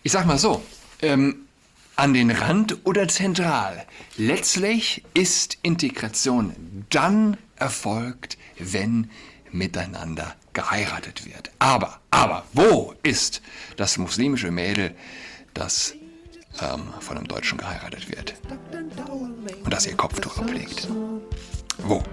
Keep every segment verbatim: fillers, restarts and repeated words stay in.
Ich sag mal so, ähm, an den Rand oder zentral. Letztlich ist Integration dann erfolgt, wenn miteinander geheiratet wird. Aber, aber, wo ist das muslimische Mädel, das ähm, von einem Deutschen geheiratet wird und das ihr Kopftuch ablegt? Wo?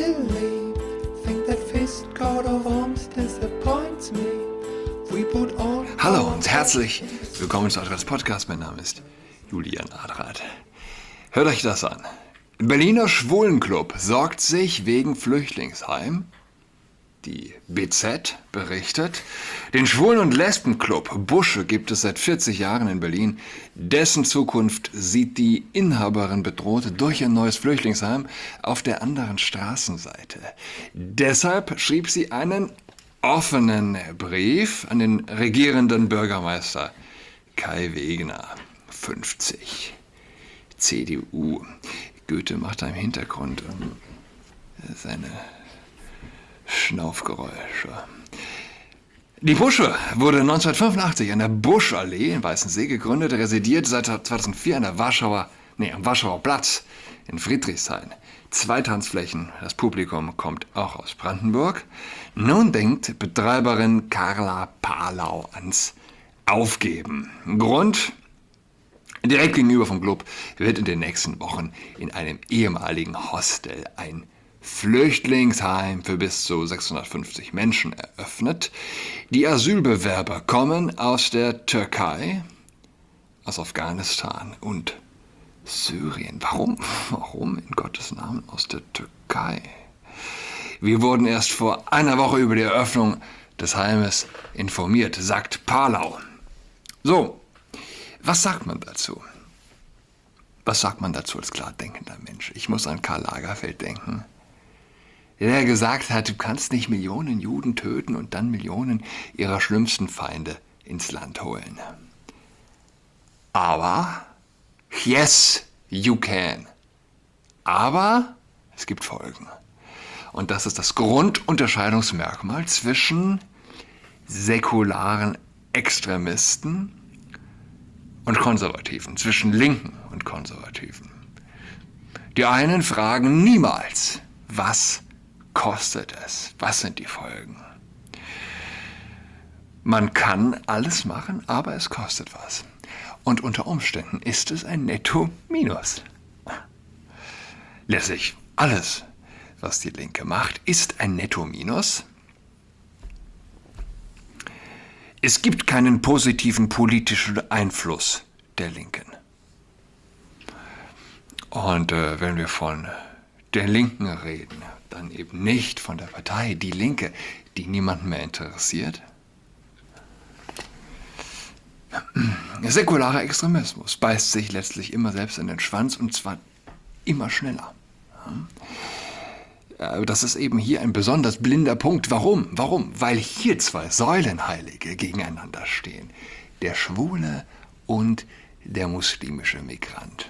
Hallo und herzlich willkommen zu Adrats Podcast. Mein Name ist Julian Adrat. Hört euch das an. Berliner Schwulenclub sorgt sich wegen Flüchtlingsheim. Die B Z berichtet, den Schwulen- und Lesbenclub Busche gibt es seit vierzig Jahren in Berlin. Dessen Zukunft sieht die Inhaberin bedroht durch ein neues Flüchtlingsheim auf der anderen Straßenseite. Deshalb schrieb sie einen offenen Brief an den regierenden Bürgermeister Kai Wegner, fünfzig, C D U. Goethe macht da im Hintergrund seine Schnaufgeräusche. Die Busche wurde neunzehnhundertfünfundachtzig an der Buschallee in Weißensee gegründet, residiert seit zweitausendvier an der Warschauer, nee, am Warschauer Platz in Friedrichshain. Zwei Tanzflächen, das Publikum kommt auch aus Brandenburg. Nun denkt Betreiberin Carla Palau ans Aufgeben. Grund: direkt gegenüber vom Club wird in den nächsten Wochen in einem ehemaligen Hostel ein Flüchtlingsheim für bis zu sechshundertfünfzig Menschen eröffnet. Die Asylbewerber kommen aus der Türkei, aus Afghanistan und Syrien. Warum? Warum in Gottes Namen aus der Türkei? Wir wurden erst vor einer Woche über die Eröffnung des Heimes informiert, sagt Palau. So, was sagt man dazu? Was sagt man dazu als klar denkender Mensch? Ich muss an Karl Lagerfeld denken, der gesagt hat, du kannst nicht Millionen Juden töten und dann Millionen ihrer schlimmsten Feinde ins Land holen. Aber, yes, you can. Aber es gibt Folgen. Und das ist das Grundunterscheidungsmerkmal zwischen säkularen Extremisten und Konservativen, zwischen Linken und Konservativen. Die einen fragen niemals, was kostet es? Was sind die Folgen? Man kann alles machen, aber es kostet was. Und unter Umständen ist es ein Netto-Minus. Letztlich alles, was die Linke macht, ist ein Netto-Minus. Es gibt keinen positiven politischen Einfluss der Linken. Und äh, wenn wir von der Linken reden, dann eben nicht von der Partei Die Linke, die niemanden mehr interessiert. Säkularer Extremismus beißt sich letztlich immer selbst in den Schwanz und zwar immer schneller. Das ist eben hier ein besonders blinder Punkt. Warum? Warum? Weil hier zwei Säulenheilige gegeneinander stehen. Der Schwule und der muslimische Migrant.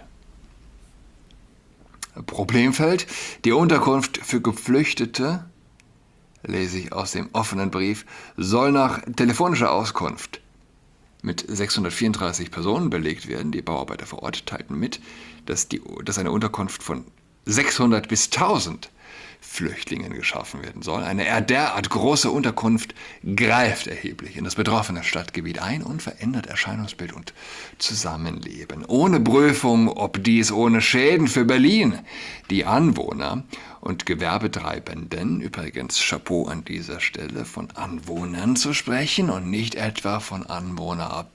Problemfeld: die Unterkunft für Geflüchtete, lese ich aus dem offenen Brief, soll nach telefonischer Auskunft mit sechshundertvierunddreißig Personen belegt werden. Die Bauarbeiter vor Ort teilten mit, dass, die, dass eine Unterkunft von sechshundert bis tausend Flüchtlingen geschaffen werden soll. Eine derart große Unterkunft greift erheblich in das betroffene Stadtgebiet ein und verändert Erscheinungsbild und Zusammenleben. Ohne Prüfung, ob dies ohne Schäden für Berlin, die Anwohner und Gewerbetreibenden, übrigens Chapeau an dieser Stelle, von Anwohnern zu sprechen und nicht etwa von AnwohnerInnen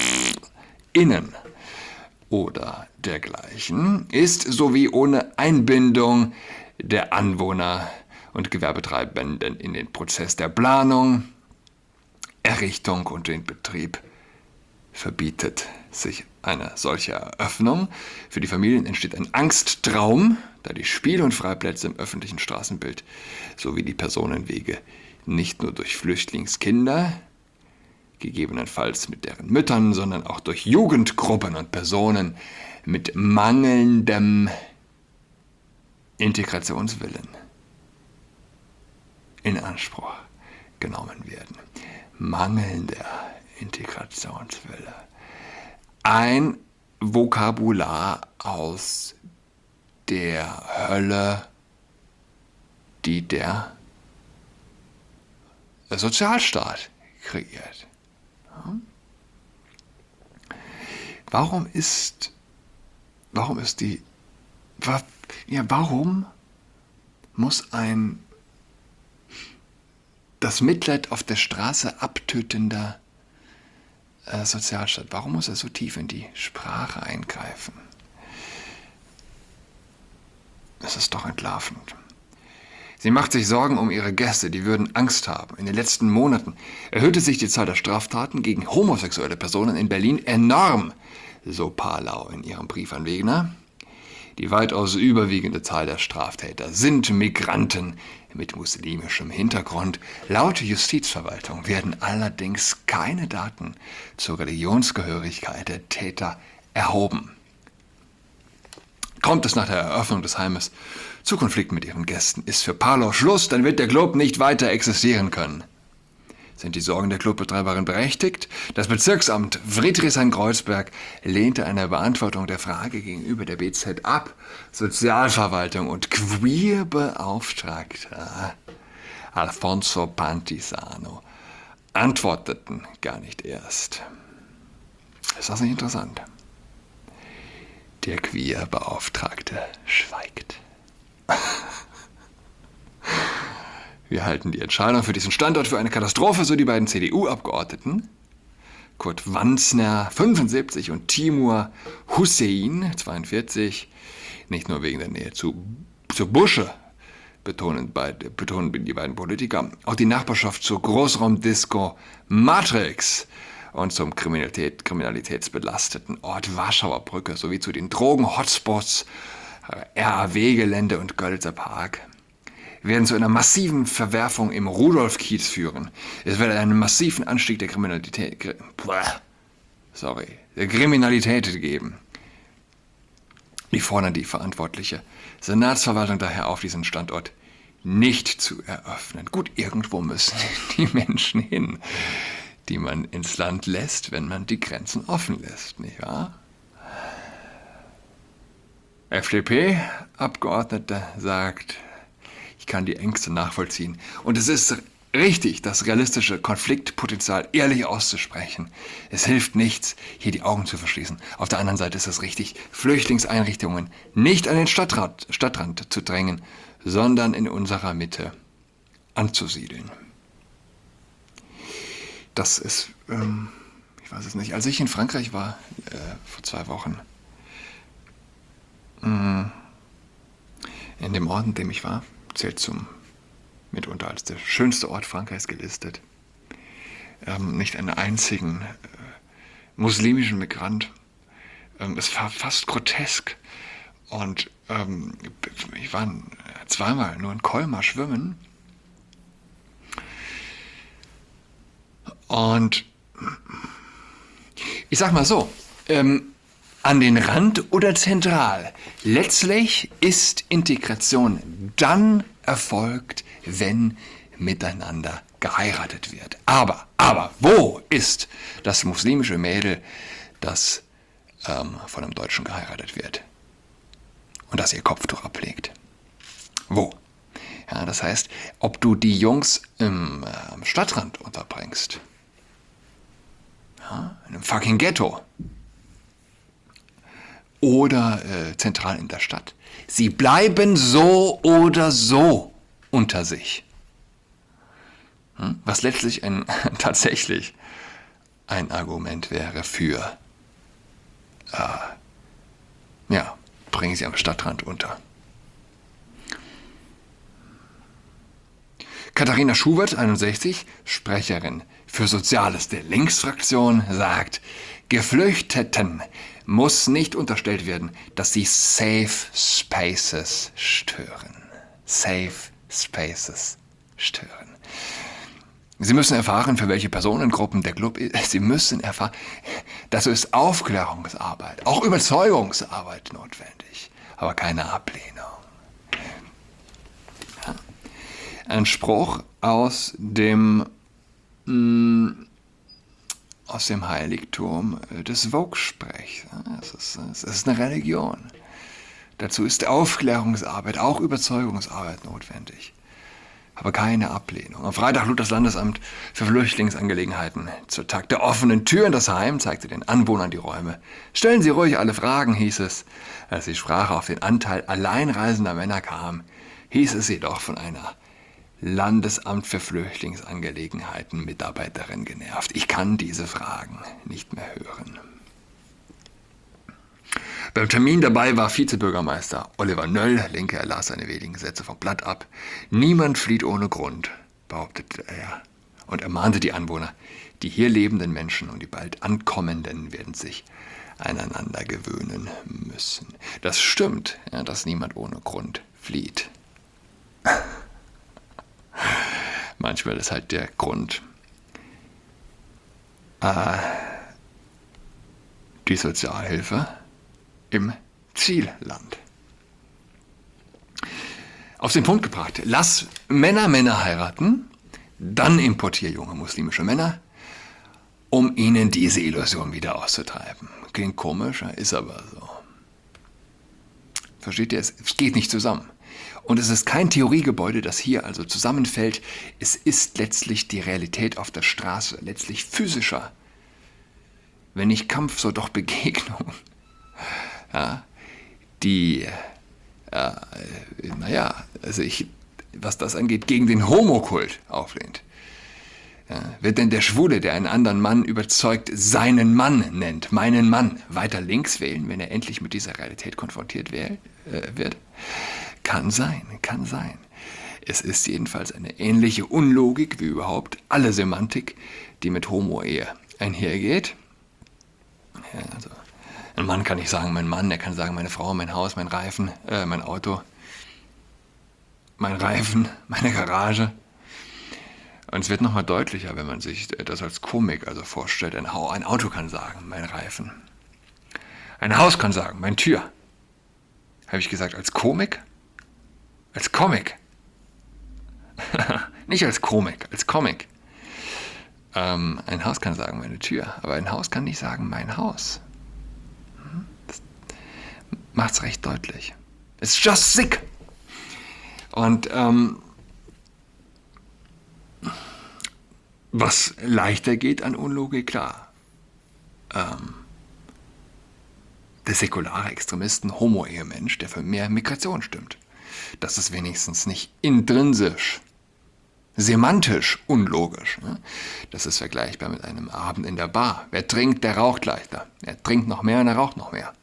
oder dergleichen, ist sowie ohne Einbindung der Anwohner und Gewerbetreibenden in den Prozess der Planung, Errichtung und den Betrieb verbietet sich eine solche Eröffnung. Für die Familien entsteht ein Angsttraum, da die Spiel- und Freiplätze im öffentlichen Straßenbild sowie die Personenwege nicht nur durch Flüchtlingskinder, gegebenenfalls mit deren Müttern, sondern auch durch Jugendgruppen und Personen mit mangelndem Integrationswillen in Anspruch genommen werden. Mangelnder Integrationswille. ein Vokabular aus der Hölle, die der Sozialstaat kreiert. Warum ist, warum ist die, ja, warum muss ein das Mitleid auf der Straße abtötender äh, Sozialstaat, warum muss er so tief in die Sprache eingreifen? Es ist doch entlarvend. Sie macht sich Sorgen um ihre Gäste, die würden Angst haben. In den letzten Monaten erhöhte sich die Zahl der Straftaten gegen homosexuelle Personen in Berlin enorm, so Palau in ihrem Brief an Wegner. Die weitaus überwiegende Zahl der Straftäter sind Migranten mit muslimischem Hintergrund. Laut Justizverwaltung werden allerdings keine Daten zur Religionsgehörigkeit der Täter erhoben. Kommt es nach der Eröffnung des Heimes zu Konflikten mit ihren Gästen, ist für Palau Schluss, dann wird der Club nicht weiter existieren können. Sind die Sorgen der Clubbetreiberin berechtigt? Das Bezirksamt Friedrichshain-Kreuzberg lehnte eine Beantwortung der Frage gegenüber der B Z ab. Sozialverwaltung und Queerbeauftragter Alfonso Pantisano antworteten gar nicht erst. Ist das nicht interessant? Der Queerbeauftragte schweigt. Wir halten die Entscheidung für diesen Standort für eine Katastrophe, so die beiden C D U-Abgeordneten Kurt Wanzner, fünfundsiebzig, und Timur Hussein, zweiundvierzig, nicht nur wegen der Nähe zu, zu Busche, betonen, beide, betonen die beiden Politiker, auch die Nachbarschaft zur Großraumdisco Matrix und zum Kriminalität, kriminalitätsbelasteten Ort Warschauer Brücke sowie zu den Drogen-Hotspots R A W-Gelände und Görlitzer Park werden zu einer massiven Verwerfung im Rudolf-Kiez führen. Es wird einen massiven Anstieg der Kriminalität, sorry, der Kriminalität geben. Die fordern die verantwortliche Senatsverwaltung daher auf, diesen Standort nicht zu eröffnen. Gut, irgendwo müssen die Menschen hin, die man ins Land lässt, wenn man die Grenzen offen lässt, nicht wahr? F D P-Abgeordneter sagt, ich kann die Ängste nachvollziehen. Und es ist richtig, das realistische Konfliktpotenzial ehrlich auszusprechen. Es hilft nichts, hier die Augen zu verschließen. Auf der anderen Seite ist es richtig, Flüchtlingseinrichtungen nicht an den Stadtrand, Stadtrand zu drängen, sondern in unserer Mitte anzusiedeln. Das ist, ähm, ich weiß es nicht, als ich in Frankreich war, äh, vor zwei Wochen, mh, in dem Ort, in dem ich war, zählt zum mitunter als der schönste Ort Frankreichs gelistet. Ähm, nicht einen einzigen äh, muslimischen Migrant. Ähm, es war fast grotesk. Und ähm, ich war zweimal nur in Colmar schwimmen. Und ich sag mal so, ähm, an den Rand oder zentral. Letztlich ist Integration dann erfolgt, wenn miteinander geheiratet wird. Aber, aber, wo ist das muslimische Mädel, das ähm, von einem Deutschen geheiratet wird und das ihr Kopftuch ablegt? Wo? Ja, das heißt, ob du die Jungs im äh, Stadtrand unterbringst, ja, in einem fucking Ghetto, oder äh, zentral in der Stadt. Sie bleiben so oder so unter sich. Hm? Was letztlich ein, tatsächlich ein Argument wäre für, äh, ja, bringen sie am Stadtrand unter. Katharina Schubert, einundsechzig, Sprecherin für Soziales der Linksfraktion, sagt, Geflüchteten muss nicht unterstellt werden, dass sie Safe Spaces stören. Safe Spaces stören. Sie müssen erfahren, für welche Personengruppen der Club ist. Sie müssen erfahren, dazu ist Aufklärungsarbeit, auch Überzeugungsarbeit notwendig, aber keine Ablehnung. Ja. Ein Spruch aus dem, mh, aus dem Heiligtum des Vogue-Sprechs. Es ist, es ist eine Religion. Dazu ist Aufklärungsarbeit, auch Überzeugungsarbeit notwendig. Aber keine Ablehnung. Am Freitag lud das Landesamt für Flüchtlingsangelegenheiten zur Tag der offenen Tür in das Heim, zeigte den Anwohnern die Räume. Stellen Sie ruhig alle Fragen, hieß es. Als die Sprache auf den Anteil alleinreisender Männer kam, hieß es jedoch von einer Landesamt für Flüchtlingsangelegenheiten Mitarbeiterin genervt. Ich kann diese Fragen nicht mehr hören. Beim Termin dabei war Vizebürgermeister Oliver Nöll. Linke, er las seine wenigen Sätze vom Blatt ab. Niemand flieht ohne Grund, behauptete er und ermahnte die Anwohner. Die hier lebenden Menschen und die bald ankommenden werden sich aneinander gewöhnen müssen. Das stimmt, ja, dass niemand ohne Grund flieht. Manchmal ist halt der Grund äh, die Sozialhilfe im Zielland. Auf den Punkt gebracht, lass Männer Männer heiraten, dann importier junge muslimische Männer, um ihnen diese Illusion wieder auszutreiben. Klingt komisch, ist aber so. Versteht ihr? Es geht nicht zusammen. Und es ist kein Theoriegebäude, das hier also zusammenfällt. Es ist letztlich die Realität auf der Straße, letztlich physischer. Wenn nicht Kampf, so doch Begegnung. Ja, die, äh, naja, also ich, was das angeht, gegen den Homokult auflehnt. Ja, wird denn der Schwule, der einen anderen Mann überzeugt, seinen Mann nennt, meinen Mann, weiter links wählen, wenn er endlich mit dieser Realität konfrontiert wär, äh, wird? Kann sein, kann sein. Es ist jedenfalls eine ähnliche Unlogik wie überhaupt alle Semantik, die mit Homo-Ehe einhergeht. Ja, also ein Mann kann nicht sagen, mein Mann, er kann sagen, meine Frau, mein Haus, mein Reifen, äh, mein Auto, mein Reifen, meine Garage. Und es wird nochmal deutlicher, wenn man sich das als Komik also vorstellt. Ein, ein Auto kann sagen, mein Reifen. Ein Haus kann sagen, mein Tür. Habe ich gesagt, als Komik? Als Comic. Nicht als Komik, als Comic. Ähm, ein Haus kann sagen, meine Tür. Aber ein Haus kann nicht sagen, mein Haus. Das macht's recht deutlich. It's just sick. Und ähm, was leichter geht an Unlogik, klar. Ähm, der säkulare Extremisten, Homo-Ehemensch, der für mehr Migration stimmt. Das ist wenigstens nicht intrinsisch, semantisch unlogisch. Ne? Das ist vergleichbar mit einem Abend in der Bar. Wer trinkt, der raucht leichter. Er trinkt noch mehr und er raucht noch mehr.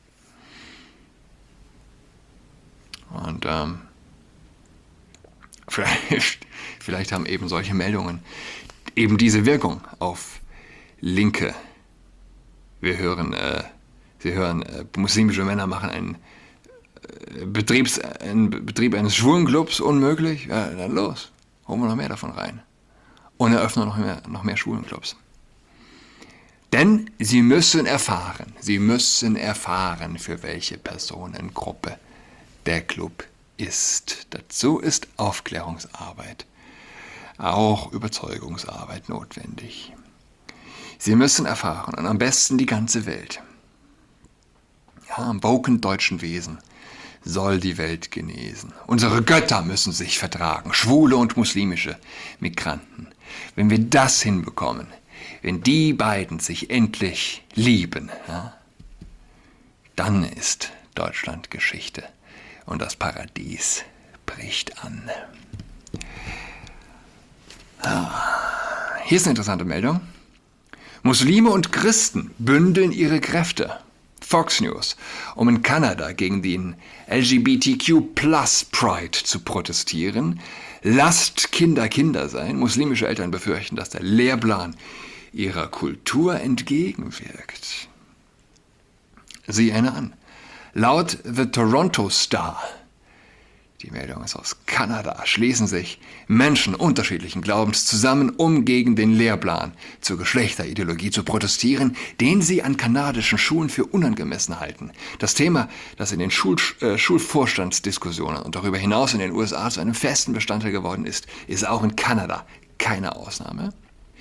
Und ähm, vielleicht, vielleicht haben eben solche Meldungen eben diese Wirkung auf Linke. Wir hören, äh, Sie hören, äh, muslimische Männer machen einen äh, Betriebs, einen Betrieb eines Schwulenclubs unmöglich. Ja, dann los, holen wir noch mehr davon rein. Und eröffnen noch mehr, noch mehr Schwulenclubs. Denn sie müssen erfahren, sie müssen erfahren, für welche Personengruppe der Club ist. Dazu ist Aufklärungsarbeit, auch Überzeugungsarbeit notwendig. Sie müssen erfahren, und am besten die ganze Welt. Ja, am woken deutschen Wesen soll die Welt genesen. Unsere Götter müssen sich vertragen, schwule und muslimische Migranten. Wenn wir das hinbekommen, wenn die beiden sich endlich lieben, ja, dann ist Deutschland Geschichte und das Paradies bricht an. Hier ist eine interessante Meldung. Muslime und Christen bündeln ihre Kräfte. Fox News, um in Kanada gegen den L G B T Q Plus Pride zu protestieren. Lasst Kinder Kinder sein. Muslimische Eltern befürchten, dass der Lehrplan ihrer Kultur entgegenwirkt. Sieh eine an. Laut The Toronto Star, die Meldung ist aus Kanada, schließen sich Menschen unterschiedlichen Glaubens zusammen, um gegen den Lehrplan zur Geschlechterideologie zu protestieren, den sie an kanadischen Schulen für unangemessen halten. Das Thema, das in den Schul äh, Schulvorstandsdiskussionen und darüber hinaus in den U S A zu einem festen Bestandteil geworden ist, ist auch in Kanada keine Ausnahme.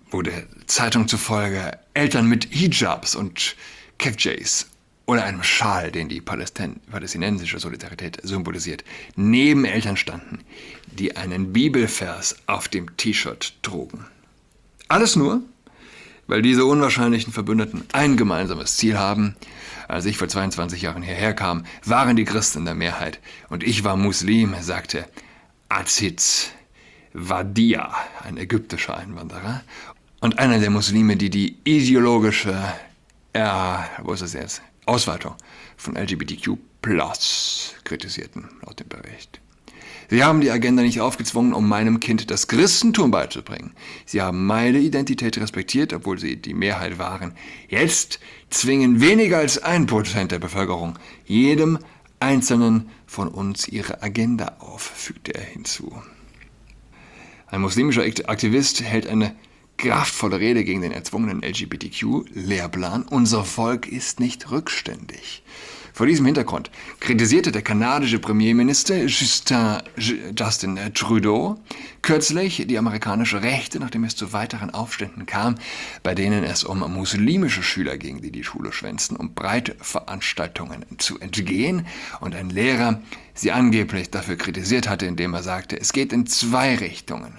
wo der Zeitung zufolge Eltern mit Hijabs und Kefjais oder einem Schal, den die Palästin- palästinensische Solidarität symbolisiert, neben Eltern standen, die einen Bibelvers auf dem T-Shirt trugen. Alles nur, weil diese unwahrscheinlichen Verbündeten ein gemeinsames Ziel haben. Als ich vor zweiundzwanzig Jahren hierher kam, waren die Christen in der Mehrheit und ich war Muslim, sagte Aziz Wadia, ein ägyptischer Einwanderer und einer der Muslime, die die ideologische ja, wo ist es jetzt? Ausweitung von L G B T Q plus kritisierten, laut dem Bericht. Sie haben die Agenda nicht aufgezwungen, um meinem Kind das Christentum beizubringen. Sie haben meine Identität respektiert, obwohl sie die Mehrheit waren. Jetzt zwingen weniger als ein Prozent der Bevölkerung jedem Einzelnen von uns ihre Agenda auf, fügte er hinzu. Ein muslimischer Aktivist hält eine kraftvolle Rede gegen den erzwungenen L G B T Q-Lehrplan. Unser Volk ist nicht rückständig. Vor diesem Hintergrund kritisierte der kanadische Premierminister Justin, Justin Trudeau kürzlich die amerikanische Rechte, nachdem es zu weiteren Aufständen kam, bei denen es um muslimische Schüler ging, die die Schule schwänzten, um Breitveranstaltungen zu entgehen und ein Lehrer sie angeblich dafür kritisiert hatte, indem er sagte, es geht in zwei Richtungen.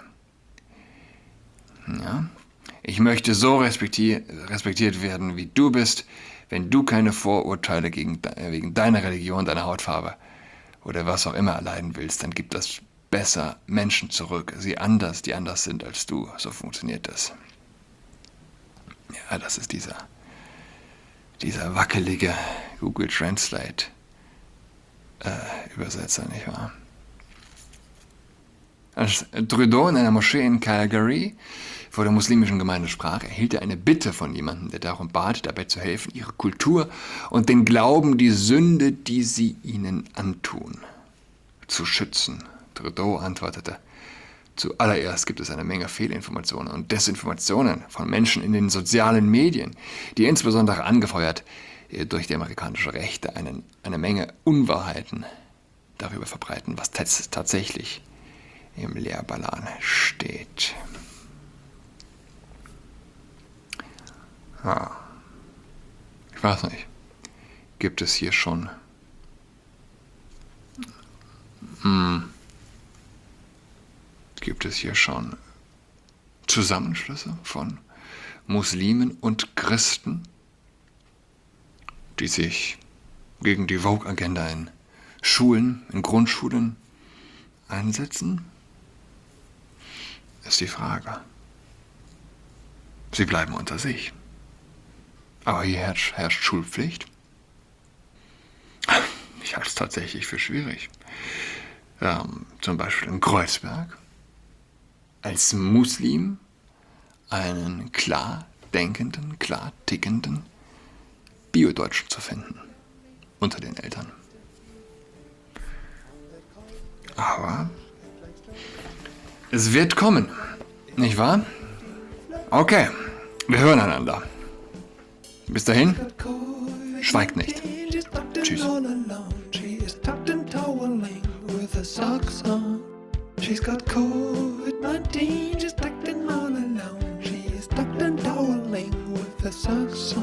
Ja, ich möchte so respektier- respektiert werden, wie du bist, wenn du keine Vorurteile gegen de- wegen deiner Religion, deiner Hautfarbe oder was auch immer erleiden willst, dann gib das besser Menschen zurück, sie anders, die anders sind als du. So funktioniert das. Ja, das ist dieser, dieser wackelige Google Translate äh, Übersetzer, nicht wahr? Als Trudeau in einer Moschee in Calgary vor der muslimischen Gemeinde sprach, erhielt er eine Bitte von jemandem, der darum bat, dabei zu helfen, ihre Kultur und den Glauben, die Sünde, die sie ihnen antun, zu schützen. Trudeau antwortete, zuallererst gibt es eine Menge Fehlinformationen und Desinformationen von Menschen in den sozialen Medien, die insbesondere angefeuert durch die amerikanische Rechte einen, eine Menge Unwahrheiten darüber verbreiten, was tats- tatsächlich im Lehrplan steht. Ah. Ich weiß nicht, gibt es hier schon hm, gibt es hier schon Zusammenschlüsse von Muslimen und Christen, die sich gegen die Vogue-Agenda in Schulen, in Grundschulen einsetzen? Ist die Frage. Sie bleiben unter sich. Aber hier herrscht, herrscht Schulpflicht. Ich halte es tatsächlich für schwierig. Ähm, zum Beispiel in Kreuzberg als Muslim einen klar denkenden, klar tickenden Bio-Deutschen zu finden unter den Eltern. Aber es wird kommen, nicht wahr? Okay, wir hören einander. Bis dahin, schweigt nicht. Tschüss. She's got COVID nineteen, she's tucked in all alone. She's tucked and toweling with her socks on.